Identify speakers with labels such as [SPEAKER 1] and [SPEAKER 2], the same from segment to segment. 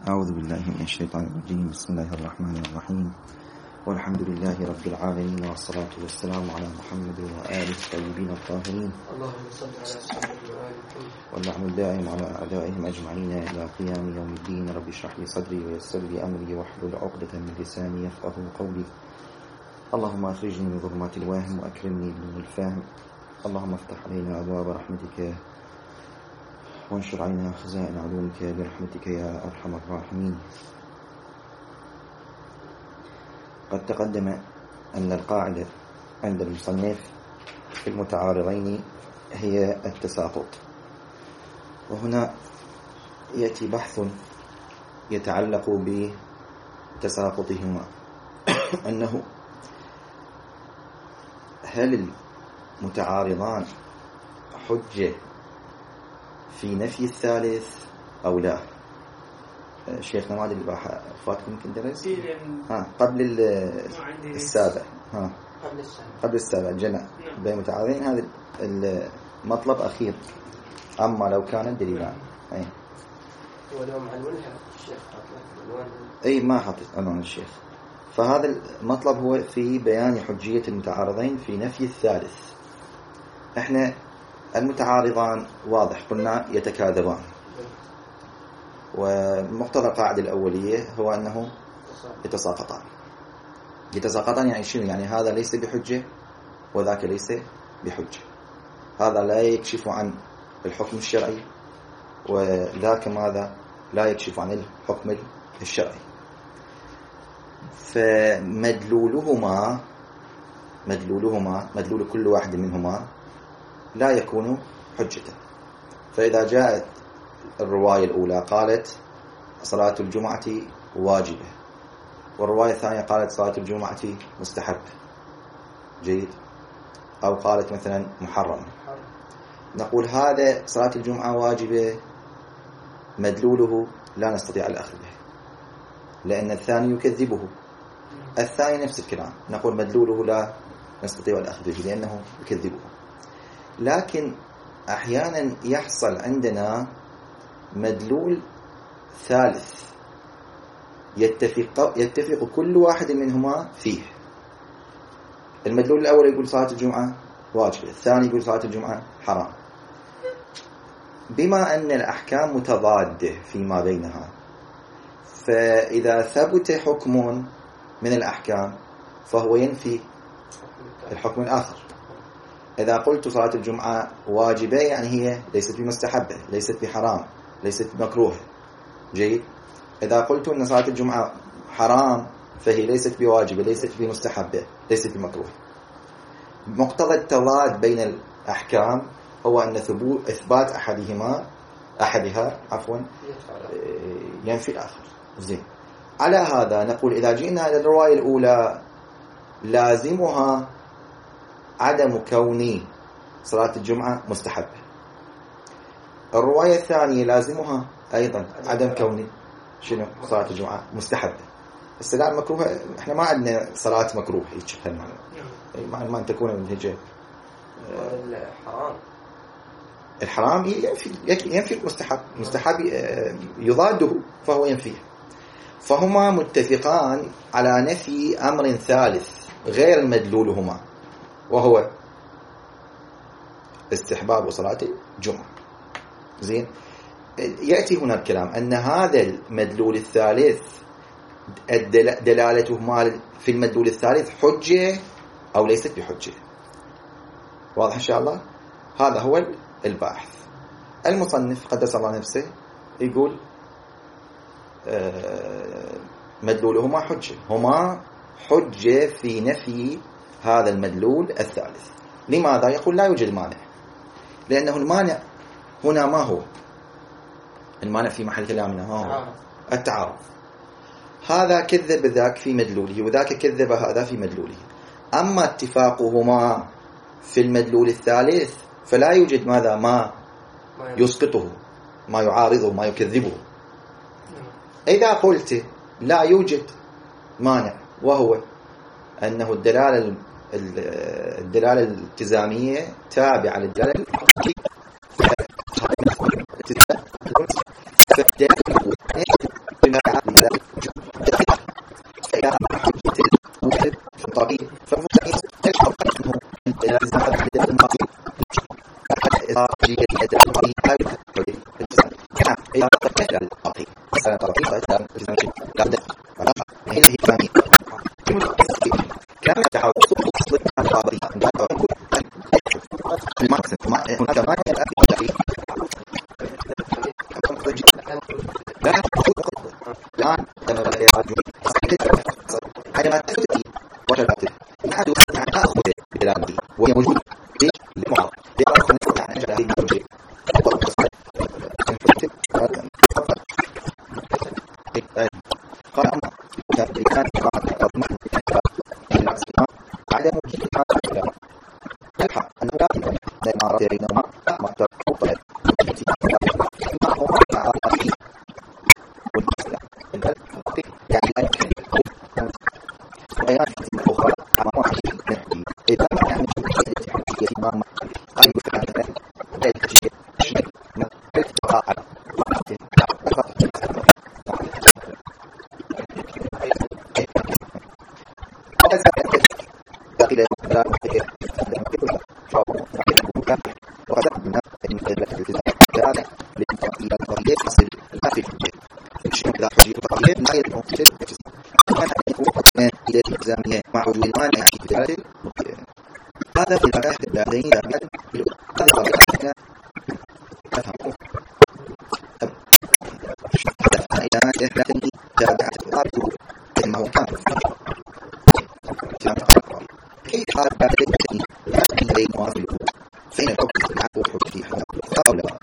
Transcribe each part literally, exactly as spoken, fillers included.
[SPEAKER 1] أعوذ بالله من الشيطان الرجيم. بسم الله الرحمن الرحيم، والحمد لله رب العالمين، والصلاة والسلام على محمد وآله الطيبين الطاهرين،
[SPEAKER 2] اللهم صل على محمد وآل محمد،
[SPEAKER 1] واللعن الدائم على أعدائهم أجمعين إلى قيام يوم الدين. رب اشرح لي صدري ويسر لي أمري واحلل عقدة من لساني يفقهوا قولي. اللهم أخرجني من ظلمات الوهم وأكرمني بنور الفهم. اللهم افتح علينا أبواب رحمتك وانشر علينا خزائن علومك برحمتك يا أرحم الراحمين. قد تقدم أن القاعدة عند المصنف في المتعارضين هي التساقط، وهنا يأتي بحث يتعلق بتساقطهما، أنه هل المتعارضان حجة في نفي الثالث أو لا؟ شيخنا ما أدري فاتكم يمكن درس ها قبل السابع ها
[SPEAKER 2] قبل السابع
[SPEAKER 1] قبل السابع جنى بين متعارضين. هذا المطلب أخير، أما لو كان دليلان أي
[SPEAKER 2] ولو معلومها الشيخ عنوان
[SPEAKER 1] أي ما حطيت عنوان الشيخ. فهذا المطلب هو في بيان حجية المتعارضين في نفي الثالث. احنا المتعارضان واضح قلنا يتكاذبان، ومقتضى القاعدة الأولية هو أنه يتساقطان. يتساقطان يعني شنو؟ يعني هذا ليس بحجة وذاك ليس بحجة، هذا لا يكشف عن الحكم الشرعي وذاك ماذا لا يكشف عن الحكم الشرعي. فمدلولهما مدلولهما مدلول كل واحد منهما لا يكون حجة. فإذا جاءت الرواية الأولى قالت صلاة الجمعة واجبة، والرواية الثانية قالت صلاة الجمعة مستحبة، جيد، أو قالت مثلا محرمة، نقول هذا صلاة الجمعة واجبة مدلوله لا نستطيع الأخذ به، لأن الثاني يكذبه. الثاني نفس الكلام، نقول مدلوله لا نستطيع الأخذ به لأنه يكذبه. لكن أحيانا يحصل عندنا مدلول ثالث يتفق, يتفق كل واحد منهما فيه. المدلول الأول يقول صلاة الجمعة واجبة، الثاني يقول صلاة الجمعة حرام. بما أن الأحكام متضادة فيما بينها، فإذا ثبت حكم من الأحكام فهو ينفي الحكم الآخر. إذا قلت صلاة الجمعة واجبة يعني هي ليست بمستحبة، ليست بحرام، ليست بمكروه، جيد. إذا قلت أن صلاة الجمعة حرام فهي ليست بواجبة، ليست بمستحبة، ليست بمكروه. مقتضى التضاد بين الأحكام هو أن ثبوت إثبات أحدهما أحدها عفوا ينفي الآخر. زين، على هذا نقول إذا جئنا إلى الرواية الأولى لازمها عدم كون صلاة الجمعة مستحبة. الرواية الثانية لازمها أيضا عدم كون شنو صلاة الجمعة مستحبة. الصلاة المكروهة احنا ما عندنا صلاة مكروه هيك بهالمعنى، معنى ما أن تكون منهجة.
[SPEAKER 2] الحرام
[SPEAKER 1] الحرام ينفي ينفي المستحب، مستحب يضاده فهو ينفيه. فهما متفقان على نفي أمر ثالث غير مدلولهما، وهو استحباب صلاة الجمعة. زين، يأتي هنا الكلام أن هذا المدلول الثالث دلالته في المدلول الثالث حجة أو ليست بحجة. واضح إن شاء الله؟ هذا هو الباحث. المصنف قدس الله نفسه يقول مدلولهما حجة، هما حجة في نفي هذا المدلول الثالث. لماذا؟ يقول لا يوجد مانع، لأنه المانع هنا ما هو المانع في محل كلامنا، ما هو التعارض. هذا كذب ذاك في مدلوله وذاك كذب هذا في مدلوله. أما اتفاقهما في المدلول الثالث فلا يوجد ماذا ما يسقطه، ما يعارضه، ما يكذبه. إذا قلت لا يوجد مانع، وهو أنه الدلالة الدلالة الالتزامية تابعة للدلالة الحقيقية، فالدلالة طبقي مثلا طبقي لا لا لا ولا هي هي ثاني كان تحاول تصل على طبقي الماكسيم ما هناك ما الأكل لا لا هذا ما تستطيع وجدت أحد أخذ بلادي وهي موجودة في المعارض لأخذ نستطيع أن نجعل هذه الموجودة قال أما كان بعد موجود الحق أن لا المعارض بينهما مقدر مطلع يعني بيان أخرى أمام إذا ما يعني يتمام أي فعل لا يتجه ما يتجه على مع عنوان هذا في المباحث البعدين هذا طبعا أفهم إذا إحدى جادة الأرض كما هو كان كيف هذا بعدين بين موافق فين الحكم معه حكم فيه أو لا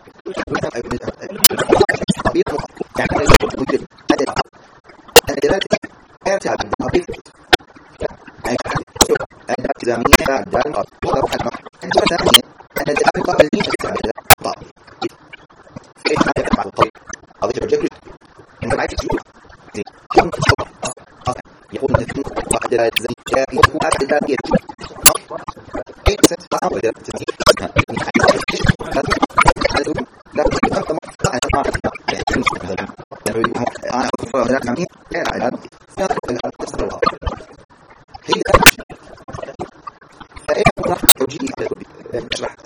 [SPEAKER 1] يعني يمكن هذا الدلالة يرتعد بالطبيعة أن التزامية بعد المرض وضع المرض أنت ثانيا أن الدلالة قبل مين تستعمل الطبيعة كيف ما يفعل مع الطبيعة أضيف الجبل أنت معك تجول يقول مثل وحدة زي يقول هذا الدلالة كيف ستفعل وإذا تزيد لا تتفهم أنا ما أنا أقول ذلك عميق غير على التصرف هي فإيه راح توجيه نشرح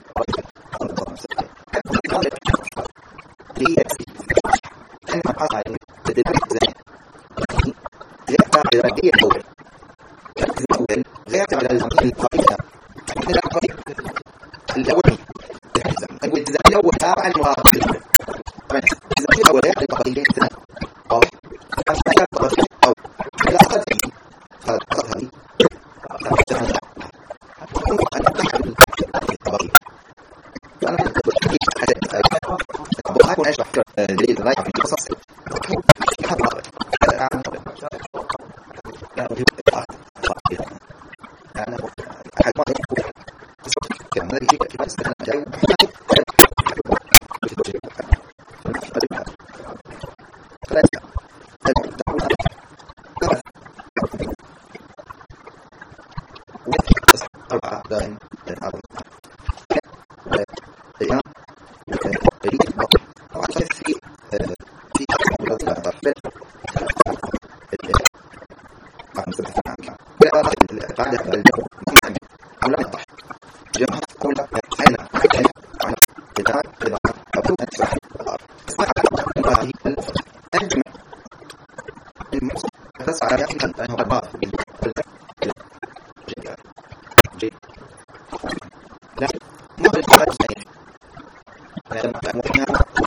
[SPEAKER 1] هي أنا أقع تدريب زين غير على هي الأول الأول غير على القضية الأول الالتزام الأول تابع المراقبة طبعا الالتزام الأول غير القضية واضح فلا تقضي أو لا أقضي هذا هذه أنا أشرح دليل الرأي في القصص أنا أحد ما يقول كان هذا يجيك في بس أنا جاي أربعة دائم أربعة أيام قريب وعشان في في أولاد لا تعرف بعد سبعة عام بعد بعد أولاد الطح جماعة كل أنا أنا إذا إذا أبو أنت اسمع هذه أنجم المقصود تسعى يعني أنه أربعة جيد لا ما هو الحاجة أنا ممكن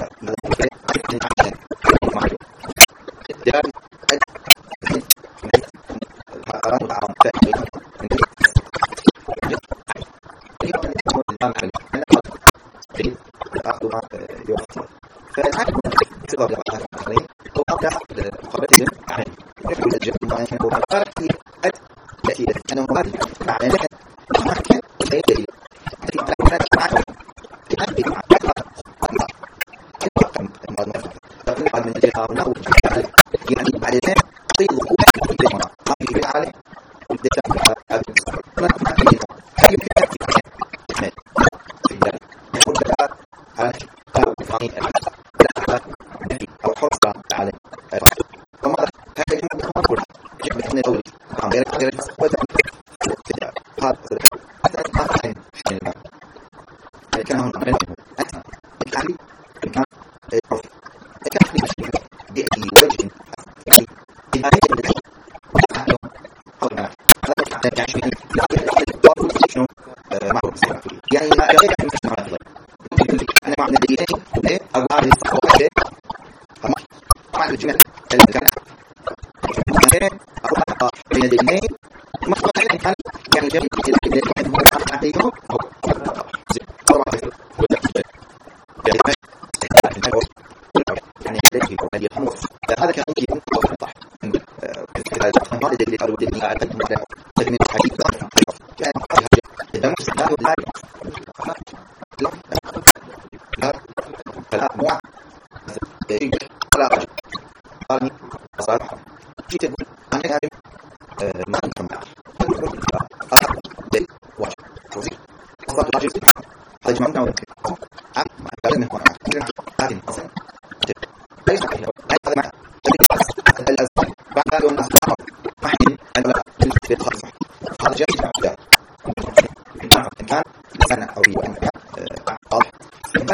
[SPEAKER 1] يعني بعد ذلك طيب وقوع في المرأة في العالم والدفاع هذا ما ما كلمة هل يمكن أن تكون ذلك يقول بقى على قالوا الفاهمين الأحد نفي أو حصة على الرسول فماذا هذا يمكن أن نقول يجب أن نقول غير غير هذا هذا ما كان في الماء كان هنا أنت الكامل كان الروح الكامل واحد الجميع كان أو بين الاثنين ما كان كان الجميع عليهم يعني يعني يفهموا هذا كان ممكن يوضح هذا اللي قالوا لي على تكميل الحديث كان ده مستعد لا لا لا مو لا قال صراحه جيت اقول انا عارف ما كان واش توزيع اصلا راجل هذا جمعنا ولا ما قال انه هذه اصلا ليس هذا معنى الازمه بعد يوم ما حين انا في الخاص هذا جاي كان سنه او يوم واضح ما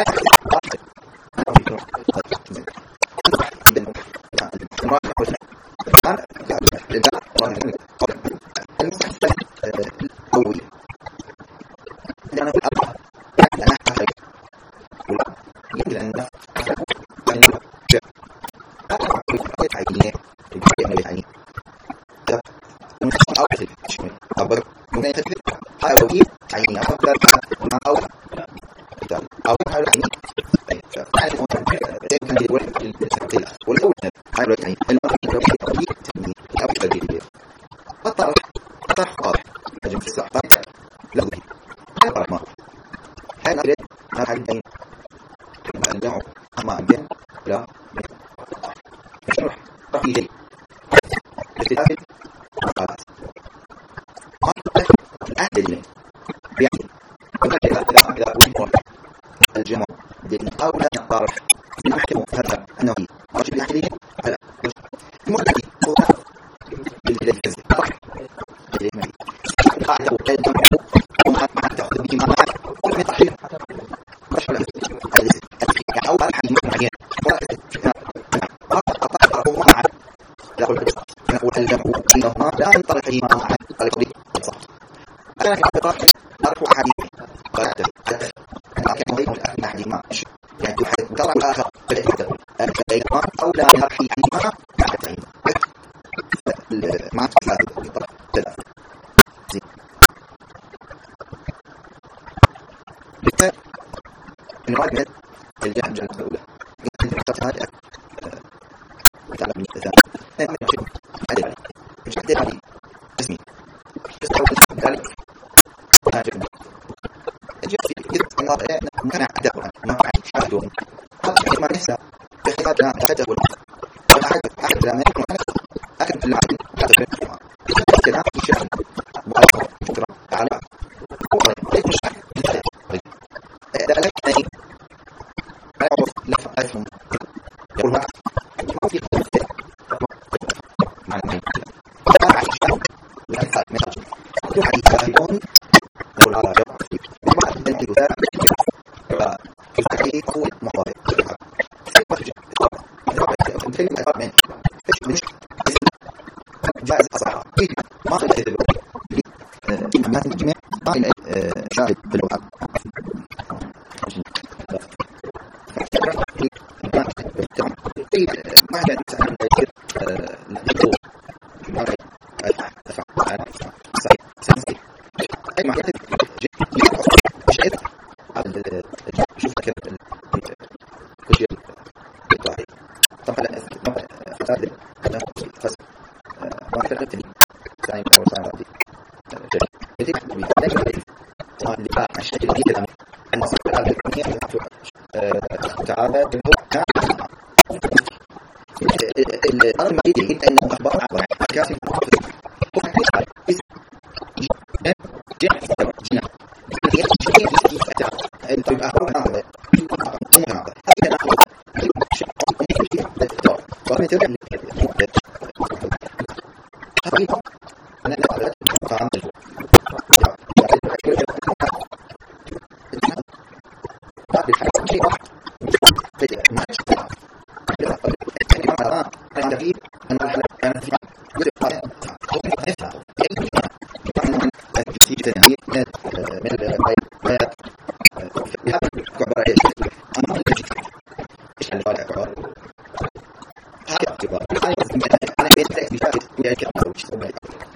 [SPEAKER 1] اعتبار أنا بيتك بشكل وياك أو تشتغل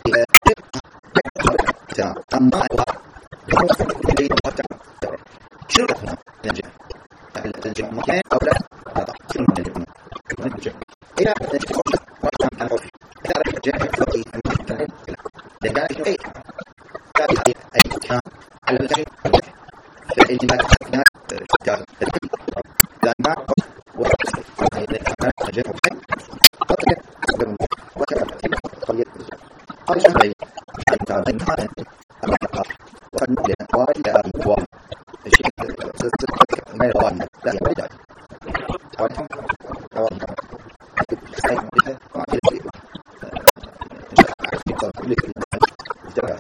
[SPEAKER 1] تمام أما شو رأيك نرجع نرجع مكان أو لا هذا شو نرجع نرجع إلى نرجع عن عرف إذا رجع في المكان لقى أي أي أي كان على الشيء فإذا ما كان كان لا ما رجع قطع وكان قضية قال شيء أنت أنت وقد نقل أقوال أبي أقوال الشيء ما يقال لا يبدأ أقوالهم أقوالهم سيد بها وعلى الشيء يقال كل الجرى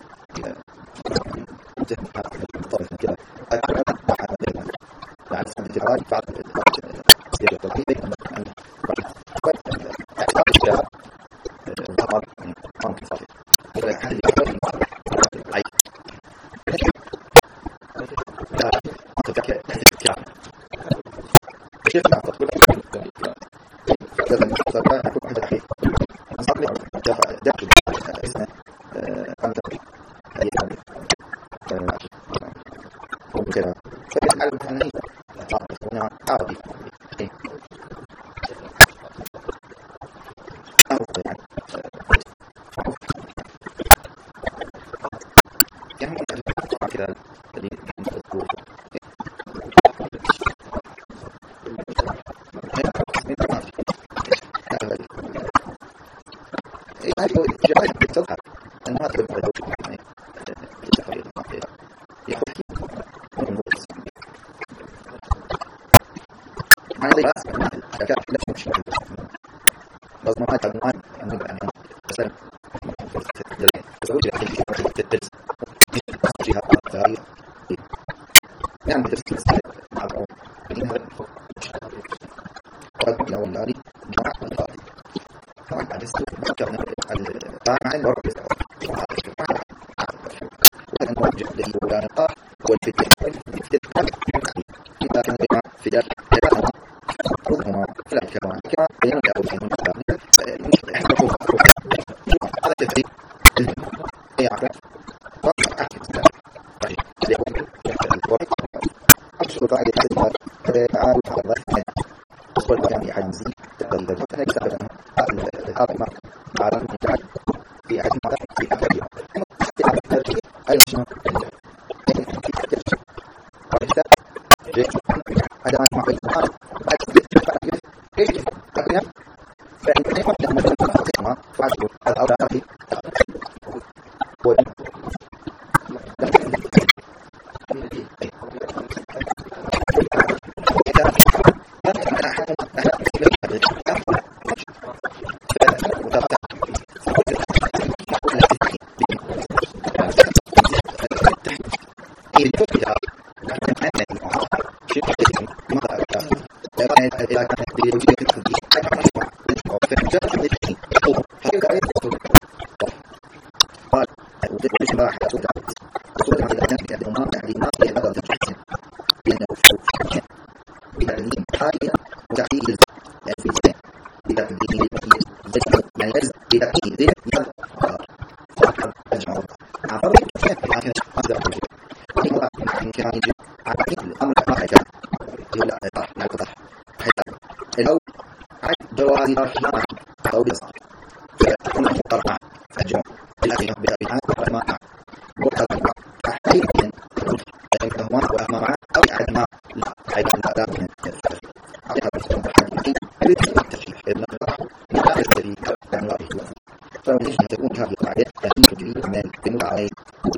[SPEAKER 1] انتهى الطرف كذا أكبر واحد بيننا لعل سنة الجرى بعد سياج التطبيق بين أن أعتقد الضرر من قانون صحيح ولا أحد يقول أي لا أتذكر أتذكر كيف نعرف كل هذا المحتوى أكون واحد أخير أصبح دفع دفع اسمه أنت هي هذا وكذا فيتعلم أنني أعرف هنا عربي يعني كذا اللي نذكره هذا الجهاز تظهر أن هذا الجهاز يعني تتخيل يحكي من هذا راس الذكاء لا مش لازم ما تعمل عن يعني مثلا تزوج الدرس فيها تاريخ يعني تدرس مع العلوم قد لو الذي جمع الفاضي طبعا بعد ذكرنا الطاعة الورد وأن نرجع للولاء القاح والفتح إذا كان بما في ذلك كلاهما رضهما فلا كما كما بيان له في المستقبل هذا التفريق أي عقل وقع أحكي طيب لأقول الورد أقصد قاعدة حدثها تعالوا على الله وصول بيان أحد مزيد تقلل أنا أستخدم هذا المرء على المتعد في أحد المرء في أحد المرء أي شيء هذا ما في القرآن ايش فإن يكون لهم ما فعلوا الأوراق إذا كان بوجود التدريب قال وجدت ما حدث وصلت على الناس بأنهما تعليمات لهذا التحسين لأنه في بتعليم حاليا وتحليل الفلسفة بتعليم الزجر يعني يجب بتأكيد ذلك يظهر فأحد أجمع عفوا لكن أصدر الوجود وإنه كان يجب على الأمر ما حكا يقول لا يطرح لا يطرح لو عد جواز الرحمة أو بصر فيكون طرحا فالجمع بالأخير بالأبيعات والماء وكذا أحيانا فهما وأهما معه أو أحدهما لا أيضا لا لا من الفرق أعطيها بالسلام الحديثي بالتشريح التشريح ابن الفرح من آخر الذي كان الله يجوز فمن أن تكون هذه القاعدة أن تجري عمل بنوع عليه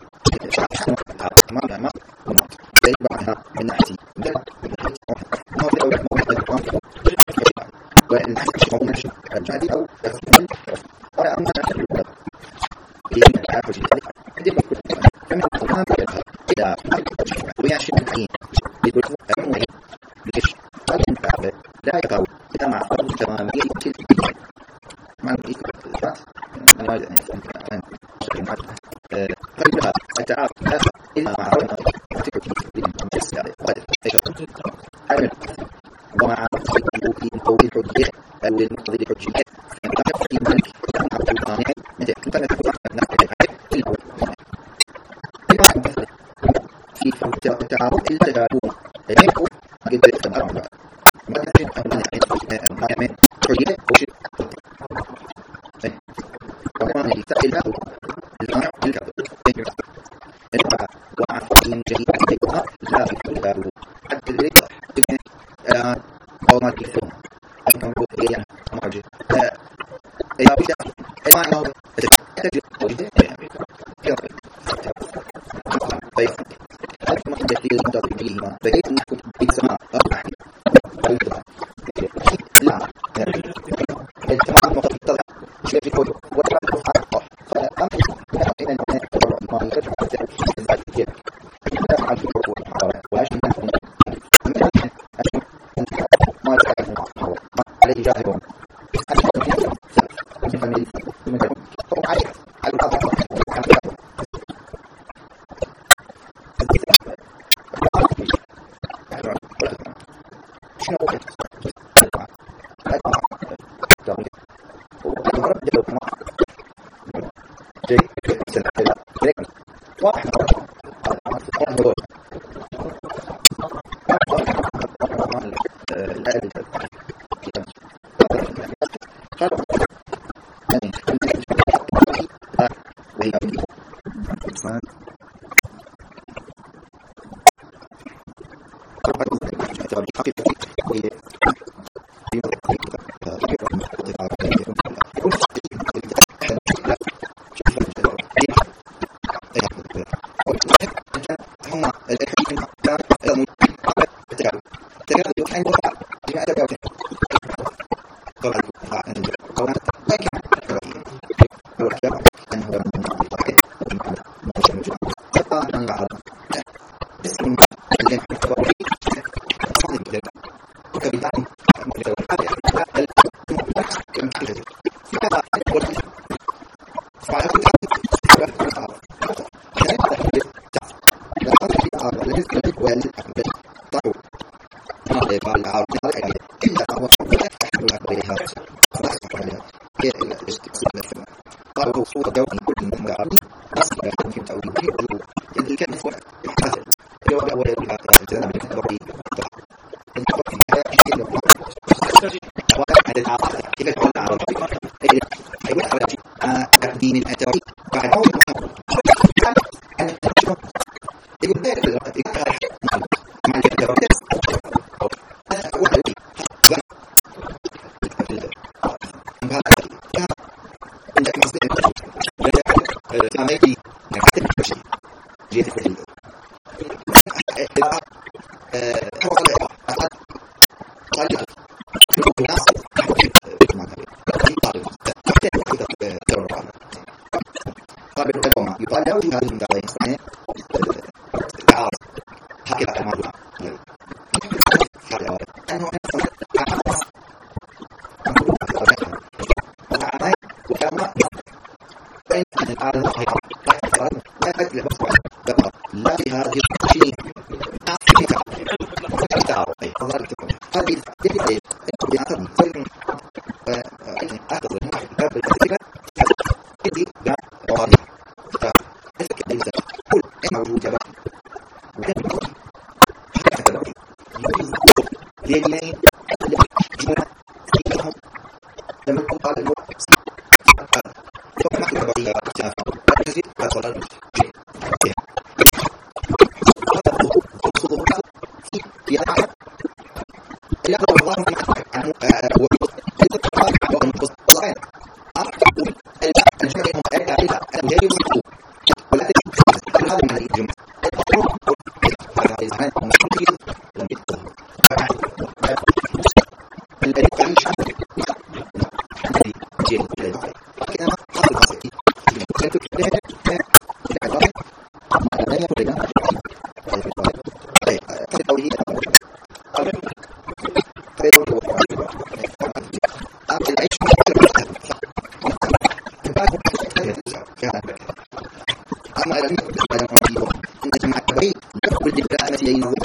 [SPEAKER 1] أمام الأمام والنقط لأي بعدها من ناحية ما هو في أول موضوع والحسن هو نشر الجادي أو يصبح ولا أمنا نشر الأولى لأن العافة جديدة عندما يكون كما القرآن إذا ويعشر الحين يقول أمنا ليش العافة لا يقع إذا مع فرق تمامية يمكن مع الإثبات أنا ما أدري أن أشكل معك فإنها التعافى لا إلا مع رأينا تكتب بالمجلس يعني قادر أيش أعلم ومع الوجود أو الحجية أو المقتضي لحجيته في مالك عبد القانع متى كنت نتفق في التعارض التدابون يكون قد يكون أربعة ما كان أن يعمل حجيته وشيء وكمان يتأكد القانع الكبير وعفين جديد عليها لا في التدابون حتى ذلك الآن أو ما تكون أنكم بقية مرجع يا بيشا ما يناول تجد وجهه طيب هذا ما تدري المنطق فيهما بقيت نحكم بالسماء أربعة لا التمام مقتضى شيء في كله ولا حق فأما إن ما يرجع ذلك يفعل في الحرب وعشان ما تعرفون عليه جاهلون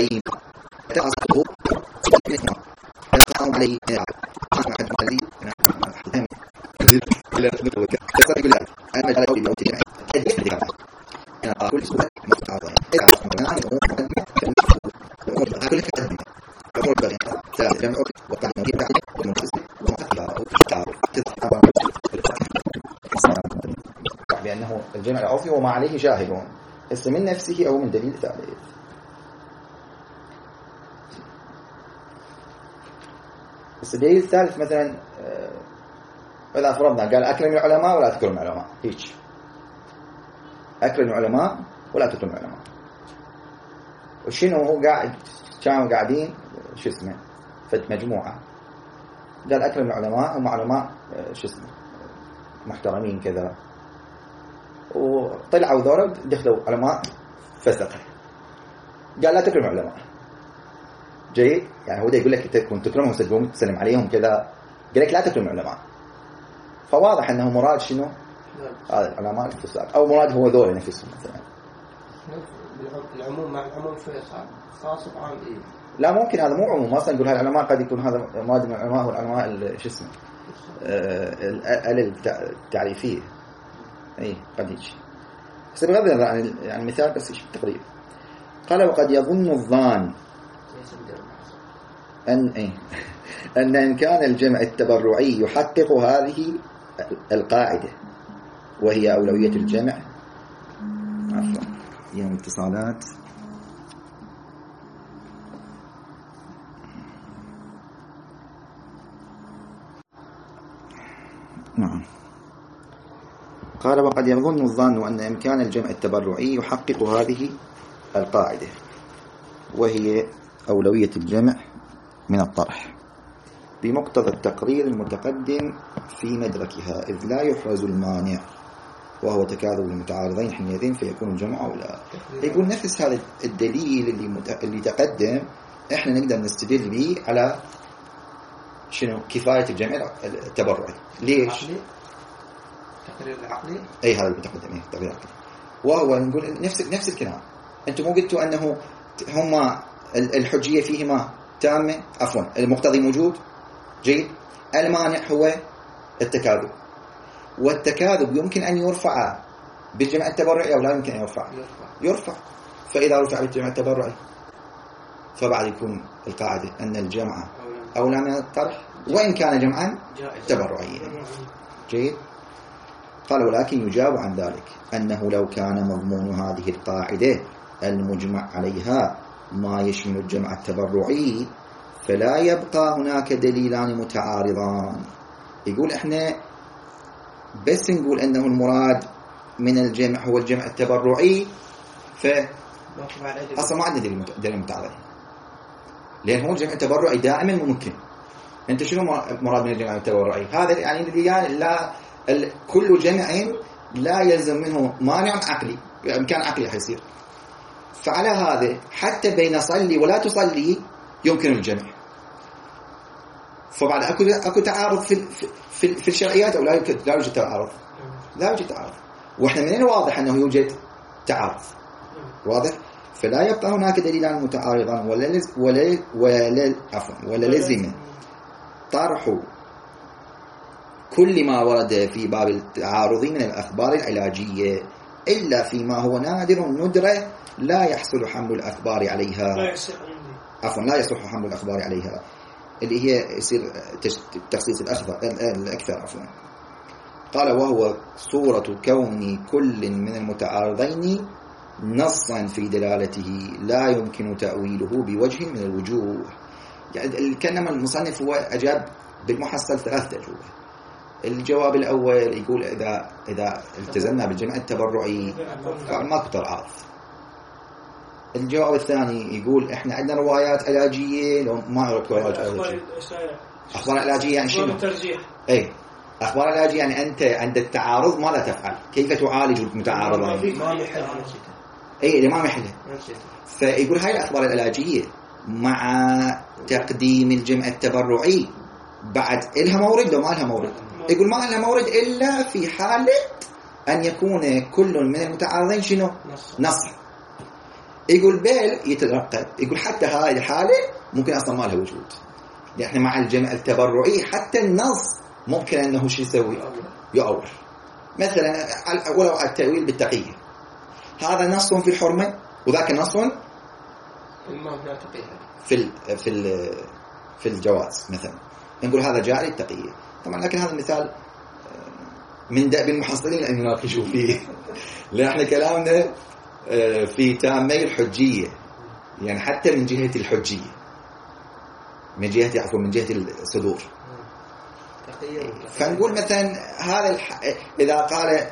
[SPEAKER 1] عليه ولا يقول لا انا على قولي بوتي انا اقول سؤال ما تعرض انا اقول لك أمر بغي ثالث جمع وقع نوعين بعد ومنفصل ومقطع بأنه الجمع العرفي وما عليه شاهد اسم من نفسه أو من دليل ثالث. الدليل الثالث مثلا إذا فرضنا قال أكرم العلماء ولا تكرم العلماء، هيك أكرم العلماء ولا تكرم العلماء، وشنو هو قاعد كانوا قاعدين شو اسمه فد مجموعة قال أكرم العلماء هم علماء شو اسمه محترمين كذا، وطلعوا ذولا دخلوا علماء فسقة، قال لا تكرم العلماء. جيد، يعني هو ده يقول لك تكون تكرمهم تسلم تسلم عليهم كذا، قال لك لا تكرم العلماء، فواضح أنه مراد شنو هذا العلماء الفساق، أو مراد هو ذولا نفسهم مثلا
[SPEAKER 2] العموم مع العموم شوية صعب خاص بعام إيه.
[SPEAKER 1] لا ممكن هذا مو عموم، مثلا نقول هالعلماء قد يكون هذا مراد من العلماء والعلماء شو اسمه الآلة التعريفية، اي قد يجي بس بغض النظر عن يعني المثال بس تقريبا. قال وقد يظن الظان أن إيه أن إن كان الجمع التبرعي يحقق هذه القاعدة وهي أولوية الجمع. عفوا يوم اتصالات. نعم. قال وقد يظن الظان أن إمكان الجمع التبرعي يحقق هذه القاعدة وهي أولوية الجمع من الطرح بمقتضى التقرير المتقدم في مدركها، إذ لا يحرز المانع وهو تكاذب المتعارضين حينئذ فيكون الجمع أولى. يقول نفس هذا الدليل اللي, مت... اللي تقدم احنا نقدر نستدل به على شنو كفاية الجمع التبرعي. ليش؟
[SPEAKER 2] التقرير العقلي.
[SPEAKER 1] أي هذا المتقدم إيه التقرير العقلي، وهو نقول نفس نفس الكلام. أنتم مو قلتوا أنه هما الحجية فيهما تامة، عفوا المقتضي موجود. جيد، المانع هو التكاذب، والتكاذب يمكن أن يرفع بالجمع التبرعي أو لا يمكن أن يرفع؟ يرفع. فإذا رفع بالجمع التبرعي فبعد يكون القاعدة أن الجمع أولى من الطرح وإن كان جمعا تبرعيا. جيد. قال ولكن يجاب عن ذلك أنه لو كان مضمون هذه القاعدة المجمع عليها ما يشمل الجمع التبرعي فلا يبقى هناك دليلان متعارضان. يقول احنا بس نقول انه المراد من الجمع هو الجمع التبرعي ف اصلا ما عندنا دليل متعارض، لان هو الجمع التبرعي دائما ممكن. انت شنو مراد من الجمع التبرعي؟ هذا يعني لا كل جمع لا يلزم منه مانع عقلي، امكان عقلي حيصير. فعلى هذا حتى بين صلي ولا تصلي يمكن الجمع. فبعد اكو اكو تعارض في في في الشرعيات او لا يوجد لا يوجد تعارض، لا يوجد تعارض. واحنا منين واضح انه يوجد تعارض؟ واضح. فلا يبقى هناك دليلان متعارضان ولا لز ولا ولا عفوا ولا لزم طرح كل ما ورد في باب التعارض من الاخبار العلاجيه الا فيما هو نادر ندره لا يحصل حمل الأخبار عليها،
[SPEAKER 3] لا يصح
[SPEAKER 1] عفوا لا يصح حمل الأخبار عليها، اللي هي يصير تخصيص الأكثر عفوا. قال وهو صورة كون كل من المتعارضين نصا في دلالته لا يمكن تأويله بوجه من الوجوه. يعني كلام المصنف هو أجاب بالمحصل ثلاثة أجوبة. الجواب الأول يقول إذا إذا التزمنا بالجمع التبرعي فما كتر عارض. الجواب الثاني يقول احنا عندنا روايات علاجيه لو ما هو روايات علاجيه اخبار علاجيه يعني شنو
[SPEAKER 3] الترجيح.
[SPEAKER 1] اي اخبار علاجيه يعني انت عند التعارض ما لا تفعل، كيف تعالج المتعارضين؟
[SPEAKER 2] ما محل
[SPEAKER 1] اي اللي ما محله. فيقول هاي الاخبار العلاجيه مع تقديم الجمع التبرعي بعد إلها مورد لو ما لها مورد. يقول ما لها مورد الا في حاله ان يكون كل من المتعارضين شنو نص. يقول بيل يترقب، يقول حتى هاي الحالة ممكن أصلا ما لها وجود، لأن مع الجمع التبرعي حتى النص ممكن أنه شو يسوي؟ يؤول. مثلا ولو على التأويل بالتقية، هذا نص في الحرمة وذاك نص في ال في ال في الجواز مثلا، نقول هذا جاء للتقية طبعا. لكن هذا المثال من دأب المحصلين أن يناقشوا فيه، لأن احنا كلامنا في تامي الحجية، يعني حتى من جهة الحجية، من جهة عفوا من جهة الصدور. فنقول مثلا هذا الح... إذا قال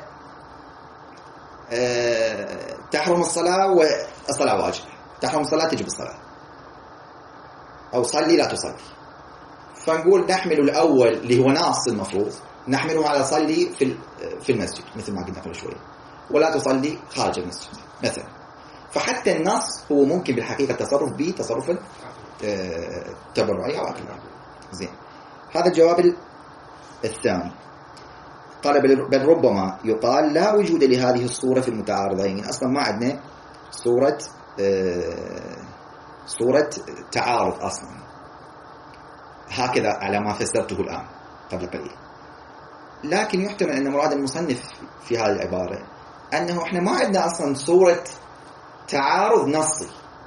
[SPEAKER 1] أه... تحرم الصلاة والصلاة واجبة، تحرم الصلاة تجب الصلاة، أو صلي لا تصلي، فنقول نحمل الأول اللي هو ناص المفروض نحمله على صلي في في المسجد مثل ما قلنا قبل شوي، ولا تصلي خارج المسجد مثلا. فحتى النص هو ممكن بالحقيقة التصرف به تصرفا أه... تبرعي أو أكل. زين، هذا الجواب الثاني. قال بل ربما يقال لا وجود لهذه الصورة في المتعارضين. أصلا ما عندنا صورة آه صورة تعارض أصلا، هكذا على ما فسرته الآن قبل قليل. لكن يحتمل أن مراد المصنف في هذه العبارة أنه إحنا ما عندنا أصلا صورة تعارض نصي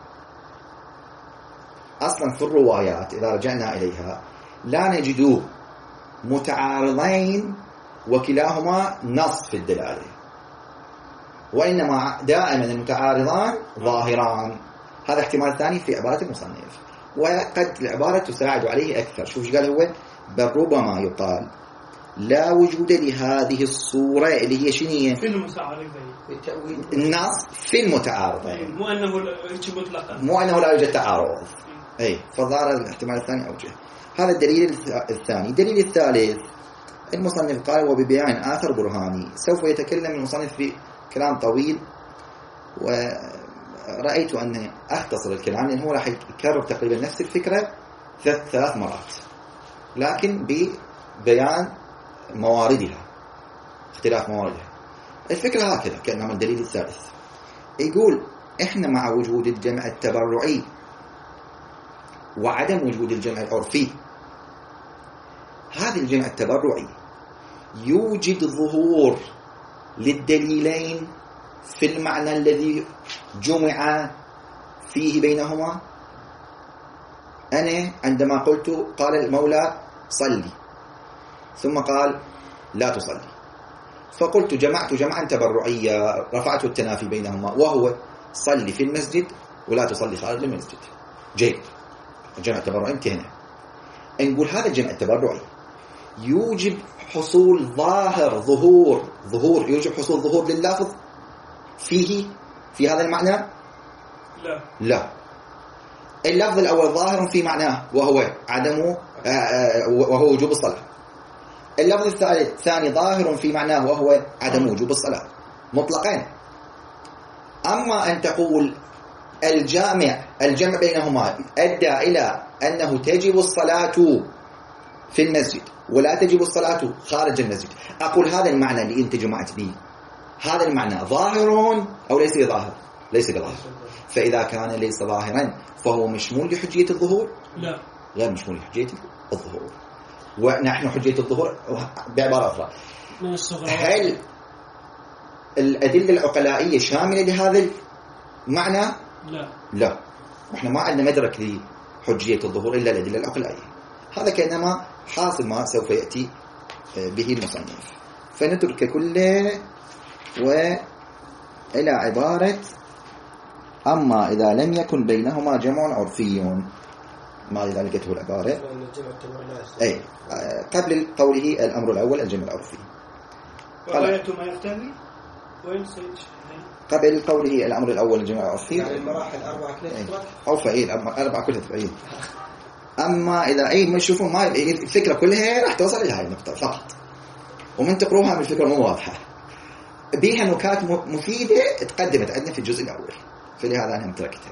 [SPEAKER 1] أصلا في الروايات. إذا رجعنا إليها لا نجدوه متعارضين وكلاهما نص في الدلالة، وإنما دائما المتعارضان ظاهران. هذا احتمال ثاني في عبارة المصنف، وقد العبارة تساعد عليه أكثر. شوف ايش قال هو؟ بل ربما يقال لا وجود لهذه الصورة اللي هي شنية
[SPEAKER 3] في المتعارضين،
[SPEAKER 1] النص في المتعارضين،
[SPEAKER 3] مو أنه مطلقا،
[SPEAKER 1] مو أنه لا يوجد تعارض. أي فظهر الاحتمال الثاني أوجه. هذا الدليل الثاني. الدليل الثالث المصنف قال وببيان آخر برهاني. سوف يتكلم المصنف في كلام طويل، ورأيت أن أختصر الكلام لأنه راح يكرر تقريبا نفس الفكرة ثلاث مرات، لكن ببيان مواردها، اختلاف مواردها. الفكرة هكذا كأنما الدليل الثالث يقول إحنا مع وجود الجمع التبرعي وعدم وجود الجمع العرفي، هذا الجمع التبرعي يوجد ظهور للدليلين في المعنى الذي جمع فيه بينهما. أنا عندما قلت قال المولى صلي ثم قال لا تصلي، فقلت جمعت جمعا تبرعيا رفعت التنافي بينهما، وهو صلي في المسجد ولا تصلي خارج المسجد. جيد، الجمع التبرعي انتهينا. نقول هذا الجمع التبرعي يوجب حصول ظاهر ظهور ظهور يوجب حصول ظهور لللفظ فيه في هذا المعنى؟
[SPEAKER 3] لا
[SPEAKER 1] لا. اللفظ الأول ظاهر في معناه وهو عدم وهو وجوب الصلاة. اللفظ الثالث الثاني ظاهر في معناه وهو عدم وجوب الصلاة مطلقين. أما أن تقول الجامع الجمع بينهما أدى إلى أنه تجب الصلاة في المسجد ولا تجب الصلاة خارج المسجد، أقول هذا المعنى اللي أنت جمعت به، هذا المعنى ظاهر أو ليس ظاهر؟ ليس ظاهر. فإذا كان ليس ظاهرا فهو مشمول لحجية الظهور؟
[SPEAKER 3] لا،
[SPEAKER 1] غير مشمول لحجية الظهور. ونحن حجية الظهور بعبارة أخرى، هل الأدلة العقلائية شاملة لهذا المعنى؟
[SPEAKER 3] لا
[SPEAKER 1] لا، نحن ما عندنا مدرك لحجية الظهور إلا الأدلة العقلائية. هذا كأنما حاصل ما سوف يأتي به المصنف. فنترك كله وإلى عبارة أما إذا لم يكن بينهما جمع عرفي. ما إذا لقيته العبارة أي قبل قوله الأمر الأول الجمع العرفي،
[SPEAKER 3] وغاية ما يحتمي وين سيج
[SPEAKER 1] قبل قوله الأمر الأول الجمع العرفي،
[SPEAKER 2] يعني المراحل أربعة كلها
[SPEAKER 1] أو فعيل أربعة كلها فعيل. أما إذا أي ما يشوفون ما الفكرة كلها راح توصل إلى هاي النقطة فقط، ومن تقروها من الفكرة مو واضحة، بيها نكات مفيدة تقدمت عندنا في الجزء الأول، فلهذا أنا تركتها.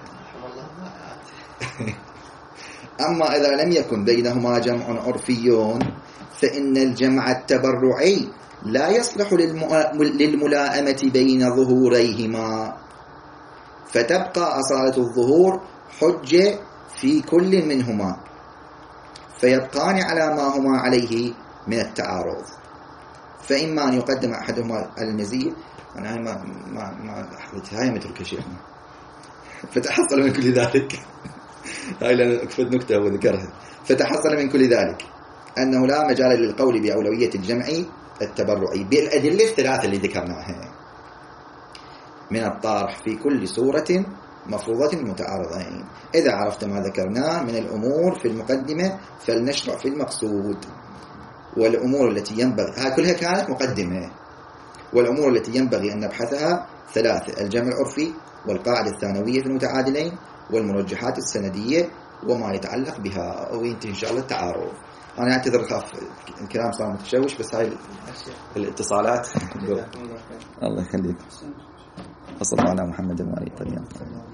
[SPEAKER 1] أما إذا لم يكن بينهما جمع عرفي فإن الجمع التبرعي لا يصلح للملائمة بين ظهوريهما، فتبقى أصالة الظهور حجة في كل منهما، فيبقان على ما هما عليه من التعارض، فإما أن يقدم أحدهما على المزية. أنا هاي ما ما ما حضرت هاي مترك شيخنا فتحصل من كل ذلك هاي لأن أكفت نكتة وذكرها. فتحصل من كل ذلك أنه لا مجال للقول بأولوية الجمع التبرعي بالأدلة الثلاثة اللي ذكرناها من الطرح في كل صورة مفروضة متعارضين. إذا عرفت ما ذكرناه من الأمور في المقدمة فلنشرع في المقصود. والأمور التي ينبغي ها كلها كانت مقدمة. والأمور التي ينبغي أن نبحثها ثلاثة: الجمع العرفي، والقاعدة الثانوية في المتعادلين، والمرجحات السندية وما يتعلق بها. وينتهي إن شاء الله التعارض. أنا أعتذر خاف الكلام صار متشوش بس هاي الاتصالات الله يخليك. وصلى الله على محمد وعلى آله.